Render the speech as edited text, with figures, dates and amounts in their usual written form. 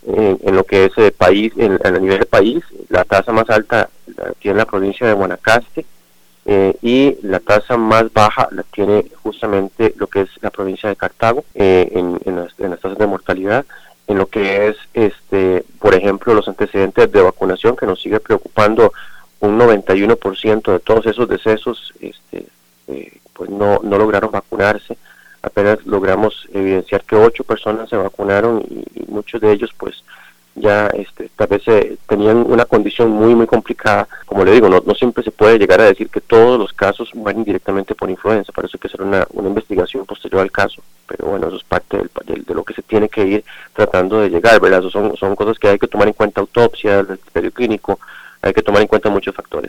en lo que es país, en el nivel de país. La tasa más alta la tiene la provincia de Guanacaste, y la tasa más baja la tiene justamente lo que es la provincia de Cartago, en las tasas de mortalidad. En lo que es, por ejemplo, los antecedentes de vacunación, que nos sigue preocupando, un 91% de todos esos decesos pues no lograron vacunarse. Apenas logramos evidenciar que 8 personas se vacunaron, y muchos de ellos pues ya tal vez tenían una condición muy complicada. Como le digo, no siempre se puede llegar a decir que todos los casos mueren directamente por influenza, para eso hay que hacer una investigación posterior al caso, pero bueno, eso es parte de lo que se tiene que ir tratando de llegar, ¿verdad? Eso son cosas que hay que tomar en cuenta: autopsia, el criterio clínico, hay que tomar en cuenta muchos factores.